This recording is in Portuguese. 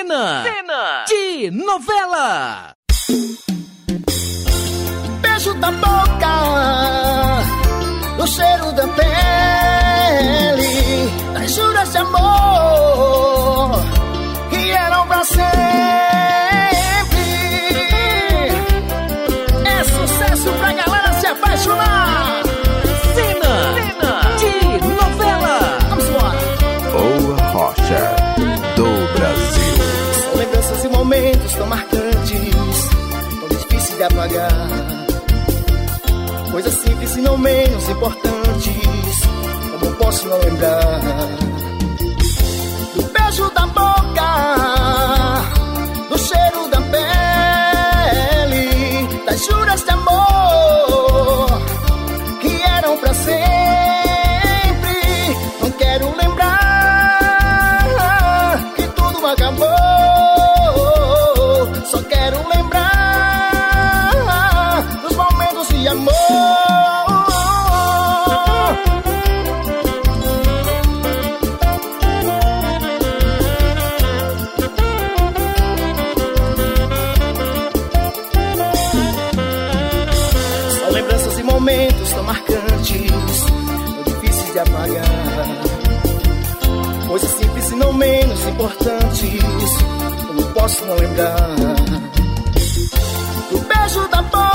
Cena de novela. Beijo da boca, o cheiro da pele, das juras de amor que eram pra sempre. É sucesso pra galera se apaixonar. Cena de novela. Vamos embora. Boa Rocha do Brasil. São lembranças e momentos tão marcantes, tão difíceis de apagar. Coisas simples e não menos importantes, como posso não lembrar do beijo da boca, do cheiro da pele, das juras de amor que eram pra sempre. Não quero lembrar que tudo acabou, só quero lembrar dos momentos de amor. São lembranças e momentos tão marcantes, tão difíceis de apagar. Coisas simples e não menos importantes, como posso não lembrar do beijo da boca,